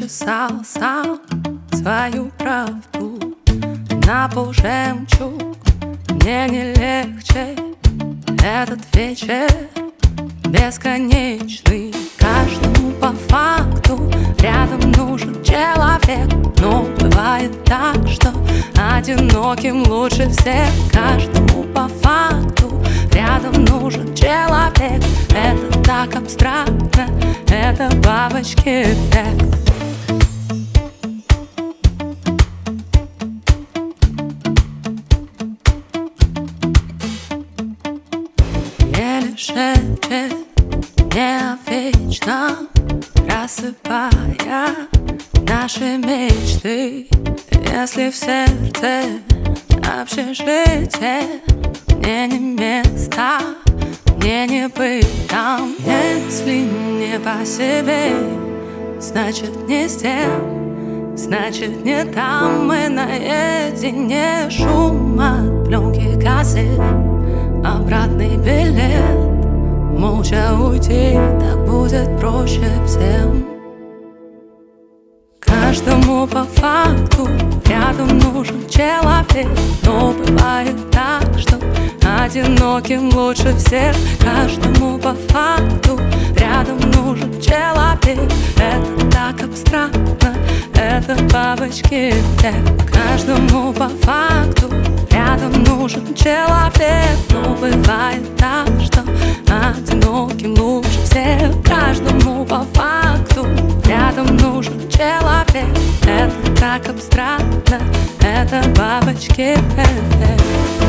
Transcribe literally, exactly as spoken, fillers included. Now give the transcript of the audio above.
причесал сам свою правду на полжемчуг. Мне не легче этот вечер бесконечный. Каждому по факту рядом нужен человек, но бывает так, что одиноким лучше всех. Каждому по факту рядом нужен человек. Это так абстрактно, это бабочки эффект. Еле шепчет не о вечном, рассыпая наши мечты. Если в сердце общежитие, мне не место, мне не быть там. Если не по себе, значит не с тем, значит не там. Мы наедине, шум от пленки кассет, обратный билет. Молча уйти, так будет проще всем. Каждому по факту рядом нужен человек, но бывает так, что одиноким лучше всех. Каждому по факту рядом нужен человек. Это так абстрактно, это бабочки эффект. Каждому по факту рядом нужен человек, но бывает так, что одиноким лучше всех. Каждому по факту рядом нужен человек. Это так абстрактно, это бабочки эффект.